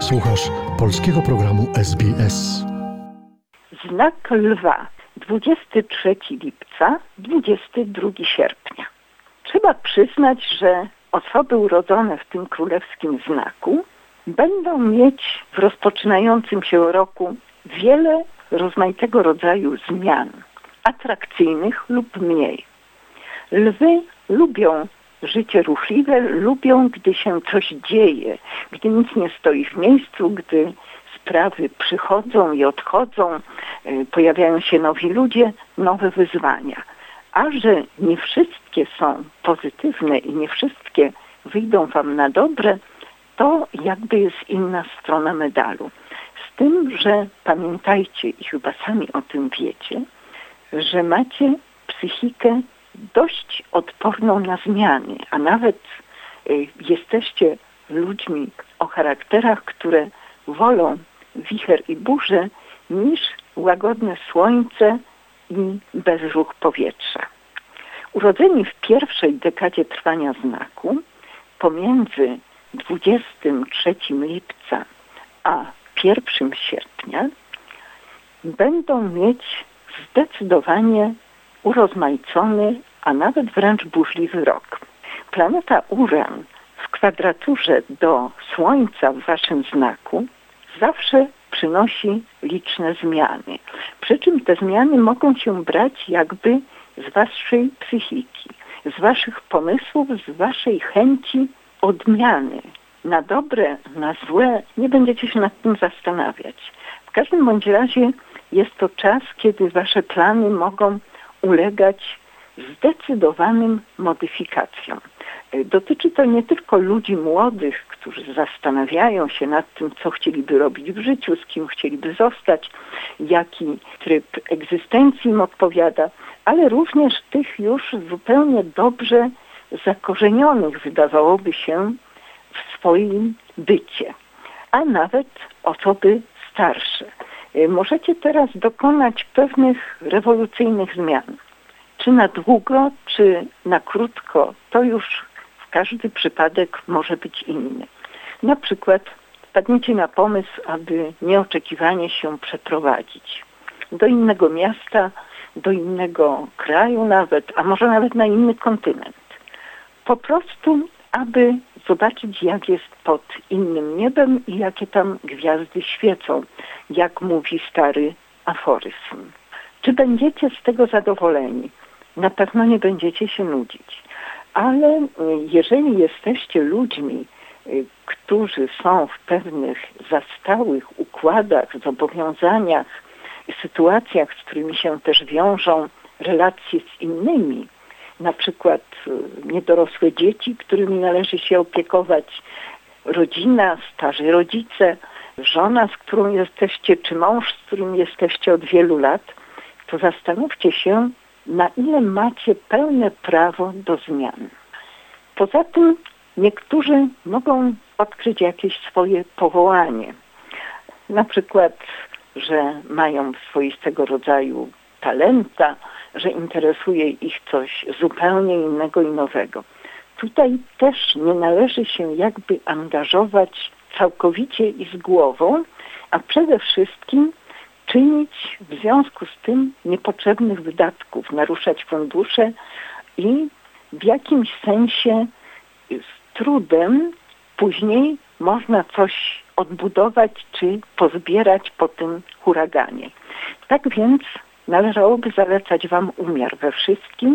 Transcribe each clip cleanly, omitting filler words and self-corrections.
Słuchasz polskiego programu SBS. Znak lwa. 23 lipca, 22 sierpnia. Trzeba przyznać, że osoby urodzone w tym królewskim znaku będą mieć w rozpoczynającym się roku wiele rozmaitego rodzaju zmian, atrakcyjnych lub mniej. Lwy lubią życie ruchliwe, lubią, gdy się coś dzieje, gdy nic nie stoi w miejscu, gdy sprawy przychodzą i odchodzą, pojawiają się nowi ludzie, nowe wyzwania. A że nie wszystkie są pozytywne i nie wszystkie wyjdą wam na dobre, to jakby jest inna strona medalu. Z tym, że pamiętajcie i chyba sami o tym wiecie, że macie psychikę dość odporną na zmiany, a nawet jesteście ludźmi o charakterach, które wolą wicher i burzę niż łagodne słońce i bezruch powietrza. Urodzeni w pierwszej dekadzie trwania znaku, pomiędzy 23 lipca a 1 sierpnia, będą mieć zdecydowanie urozmaicony, a nawet wręcz burzliwy rok. Planeta Uran w kwadraturze do Słońca w waszym znaku zawsze przynosi liczne zmiany. Przy czym te zmiany mogą się brać jakby z waszej psychiki, z waszych pomysłów, z waszej chęci odmiany. Na dobre, na złe nie będziecie się nad tym zastanawiać. W każdym bądź razie jest to czas, kiedy wasze plany mogą ulegać zdecydowanym modyfikacjom. Dotyczy to nie tylko ludzi młodych, którzy zastanawiają się nad tym, co chcieliby robić w życiu, z kim chcieliby zostać, jaki tryb egzystencji im odpowiada, ale również tych już zupełnie dobrze zakorzenionych, wydawałoby się, w swoim bycie, a nawet osoby starsze. Możecie teraz dokonać pewnych rewolucyjnych zmian. Czy na długo, czy na krótko, to już w każdy przypadek może być inny. Na przykład wpadniecie na pomysł, aby nieoczekiwanie się przeprowadzić do innego miasta, do innego kraju nawet, a może nawet na inny kontynent. Po prostu, aby zobaczyć, jak jest pod innym niebem i jakie tam gwiazdy świecą, jak mówi stary aforyzm. Czy będziecie z tego zadowoleni? Na pewno nie będziecie się nudzić. Ale jeżeli jesteście ludźmi, którzy są w pewnych zastałych układach, zobowiązaniach, sytuacjach, z którymi się też wiążą relacje z innymi, na przykład niedorosłe dzieci, którymi należy się opiekować, rodzina, starzy rodzice, żona, z którą jesteście, czy mąż, z którym jesteście od wielu lat, to zastanówcie się, na ile macie pełne prawo do zmian. Poza tym niektórzy mogą odkryć jakieś swoje powołanie. Na przykład, że mają swoistego rodzaju talenta, że interesuje ich coś zupełnie innego i nowego. Tutaj też nie należy się jakby angażować całkowicie i z głową, a przede wszystkim czynić w związku z tym niepotrzebnych wydatków, naruszać fundusze i w jakimś sensie z trudem później można coś odbudować czy pozbierać po tym huraganie. Tak więc należałoby zalecać wam umiar we wszystkim,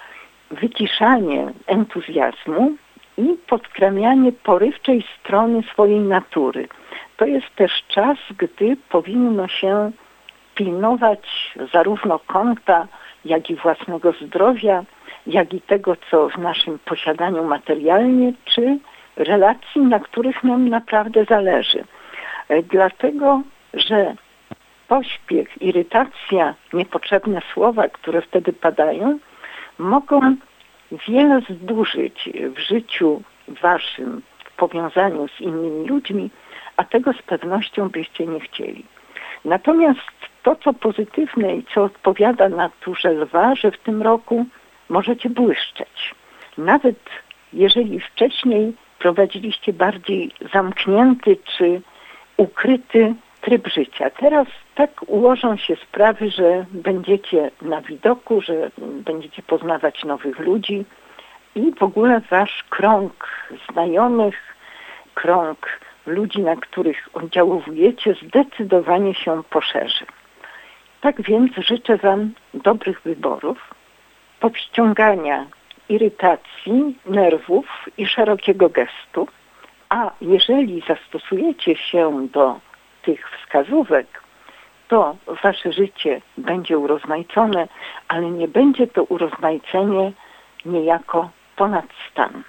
wyciszanie entuzjazmu i podkramianie porywczej strony swojej natury. To jest też czas, gdy powinno się pilnować zarówno konta, jak i własnego zdrowia, jak i tego, co w naszym posiadaniu materialnie, czy relacji, na których nam naprawdę zależy. Dlatego, że pośpiech, irytacja, niepotrzebne słowa, które wtedy padają, mogą wiele zburzyć w życiu waszym, w powiązaniu z innymi ludźmi, a tego z pewnością byście nie chcieli. Natomiast to, co pozytywne i co odpowiada naturze lwa, że w tym roku możecie błyszczeć. Nawet jeżeli wcześniej prowadziliście bardziej zamknięty czy ukryty tryb życia. Teraz tak ułożą się sprawy, że będziecie na widoku, że będziecie poznawać nowych ludzi i w ogóle wasz krąg znajomych, krąg ludzi, na których oddziałujecie, zdecydowanie się poszerzy. Tak więc życzę wam dobrych wyborów, powściągania irytacji, nerwów i szerokiego gestu, a jeżeli zastosujecie się do tych wskazówek, to wasze życie będzie urozmaicone, ale nie będzie to urozmaicenie niejako ponad stan.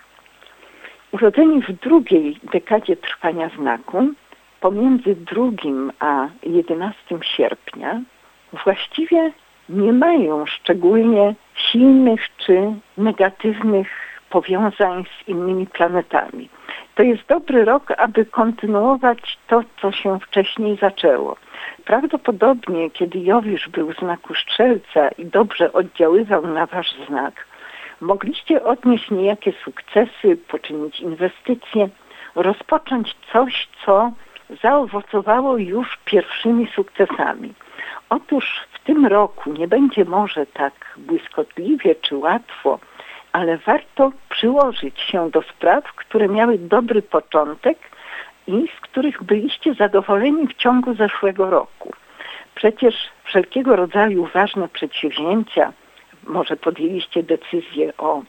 Urodzeni w drugiej dekadzie trwania znaku, pomiędzy 2 a 11 sierpnia, właściwie nie mają szczególnie silnych czy negatywnych powiązań z innymi planetami. To jest dobry rok, aby kontynuować to, co się wcześniej zaczęło. Prawdopodobnie, kiedy Jowisz był w znaku Strzelca i dobrze oddziaływał na wasz znak, mogliście odnieść niejakie sukcesy, poczynić inwestycje, rozpocząć coś, co zaowocowało już pierwszymi sukcesami. Otóż w tym roku nie będzie może tak błyskotliwie czy łatwo, ale warto przyłożyć się do spraw, które miały dobry początek i z których byliście zadowoleni w ciągu zeszłego roku. Przecież wszelkiego rodzaju ważne przedsięwzięcia, może podjęliście decyzję o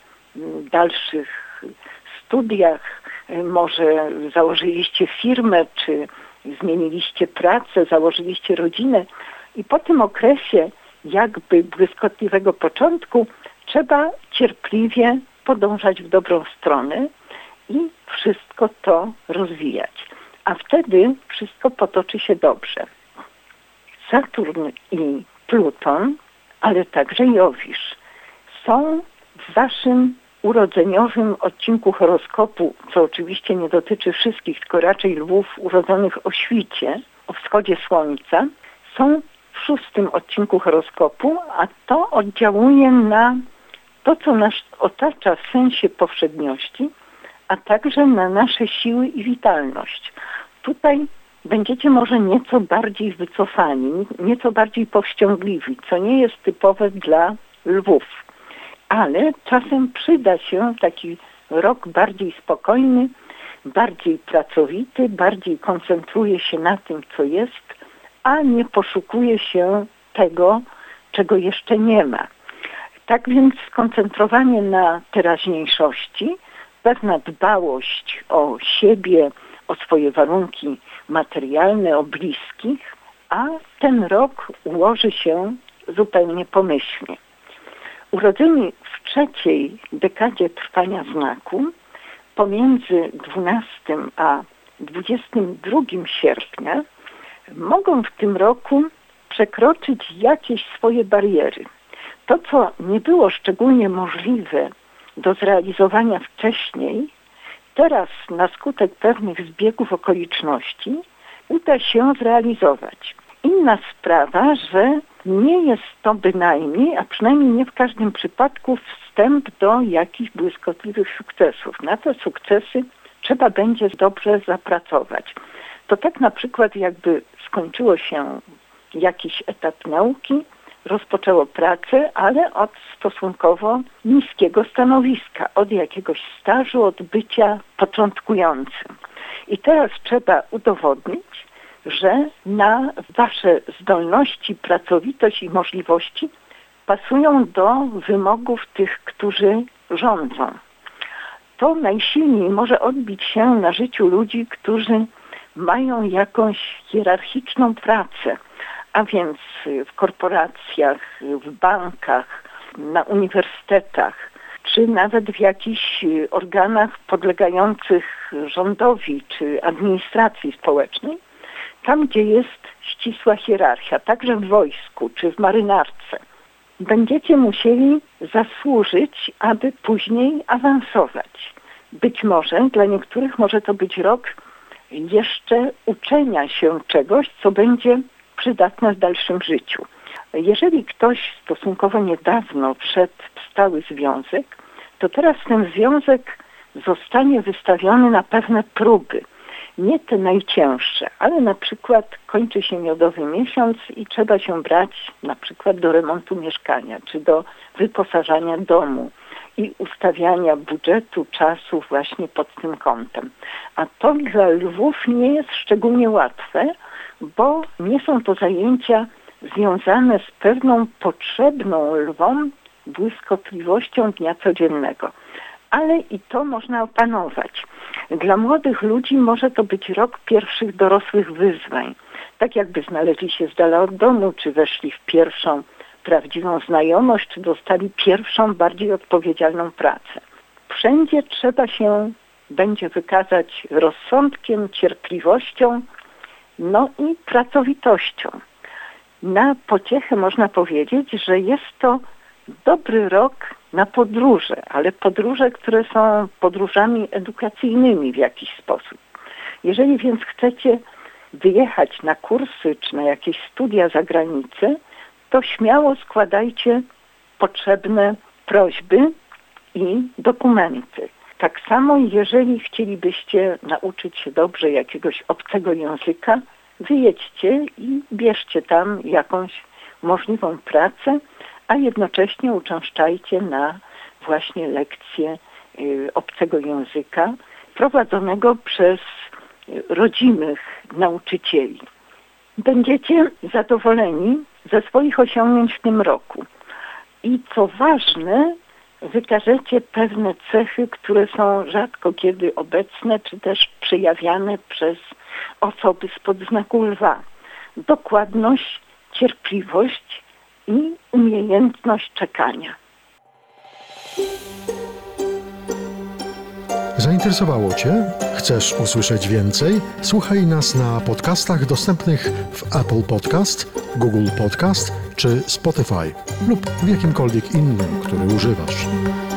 dalszych studiach, może założyliście firmę, czy zmieniliście pracę, założyliście rodzinę i po tym okresie jakby błyskotliwego początku trzeba cierpliwie podążać w dobrą stronę i wszystko to rozwijać. A wtedy wszystko potoczy się dobrze. Saturn i Pluton, ale także Jowisz są w waszym urodzeniowym odcinku horoskopu, co oczywiście nie dotyczy wszystkich, tylko raczej lwów urodzonych o świcie, o wschodzie słońca, są w 6. odcinku horoskopu, a to oddziałuje na to, co nas otacza w sensie powszedniości, a także na nasze siły i witalność. Tutaj będziecie może nieco bardziej wycofani, nieco bardziej powściągliwi, co nie jest typowe dla lwów. Ale czasem przyda się taki rok bardziej spokojny, bardziej pracowity, bardziej koncentruje się na tym, co jest, a nie poszukuje się tego, czego jeszcze nie ma. Tak więc skoncentrowanie na teraźniejszości, pewna dbałość o siebie, o swoje warunki materialne, o bliskich, a ten rok ułoży się zupełnie pomyślnie. Urodzeni w 3. dekadzie trwania znaku, pomiędzy 12 a 22 sierpnia, mogą w tym roku przekroczyć jakieś swoje bariery. To, co nie było szczególnie możliwe do zrealizowania wcześniej, teraz na skutek pewnych zbiegów okoliczności uda się zrealizować. Inna sprawa, że nie jest to bynajmniej, a przynajmniej nie w każdym przypadku, wstęp do jakichś błyskotliwych sukcesów. Na te sukcesy trzeba będzie dobrze zapracować. To tak na przykład jakby skończyło się jakiś etap nauki, rozpoczęło pracę, ale od stosunkowo niskiego stanowiska, od jakiegoś stażu, od bycia początkującym. I teraz trzeba udowodnić, że na wasze zdolności, pracowitość i możliwości pasują do wymogów tych, którzy rządzą. To najsilniej może odbić się na życiu ludzi, którzy mają jakąś hierarchiczną pracę, a więc w korporacjach, w bankach, na uniwersytetach, czy nawet w jakichś organach podlegających rządowi czy administracji społecznej, tam gdzie jest ścisła hierarchia, także w wojsku czy w marynarce. Będziecie musieli zasłużyć, aby później awansować. Być może dla niektórych może to być rok jeszcze uczenia się czegoś, co będzie przydatne w dalszym życiu. Jeżeli ktoś stosunkowo niedawno wszedł w stały związek, to teraz ten związek zostanie wystawiony na pewne próby. Nie te najcięższe, ale na przykład kończy się miodowy miesiąc i trzeba się brać na przykład do remontu mieszkania czy do wyposażania domu i ustawiania budżetu, czasu właśnie pod tym kątem. A to dla lwów nie jest szczególnie łatwe, bo nie są to zajęcia związane z pewną potrzebną lwom błyskotliwością dnia codziennego. Ale i to można opanować. Dla młodych ludzi może to być rok pierwszych dorosłych wyzwań. Tak jakby znaleźli się z dala od domu, czy weszli w pierwszą prawdziwą znajomość, czy dostali pierwszą, bardziej odpowiedzialną pracę. Wszędzie trzeba się będzie wykazać rozsądkiem, cierpliwością, no i pracowitością. Na pociechę można powiedzieć, że jest to dobry rok na podróże, ale podróże, które są podróżami edukacyjnymi w jakiś sposób. Jeżeli więc chcecie wyjechać na kursy czy na jakieś studia za granicę, to śmiało składajcie potrzebne prośby i dokumenty. Tak samo jeżeli chcielibyście nauczyć się dobrze jakiegoś obcego języka, wyjedźcie i bierzcie tam jakąś możliwą pracę, a jednocześnie uczęszczajcie na właśnie lekcje obcego języka prowadzonego przez rodzimych nauczycieli. Będziecie zadowoleni ze swoich osiągnięć w tym roku. I co ważne, wykażecie pewne cechy, które są rzadko kiedy obecne, czy też przejawiane przez osoby spod znaku lwa. Dokładność, cierpliwość i umiejętność czekania. Zainteresowało Cię? Chcesz usłyszeć więcej? Słuchaj nas na podcastach dostępnych w Apple Podcast, Google Podcast czy Spotify lub w jakimkolwiek innym, który używasz.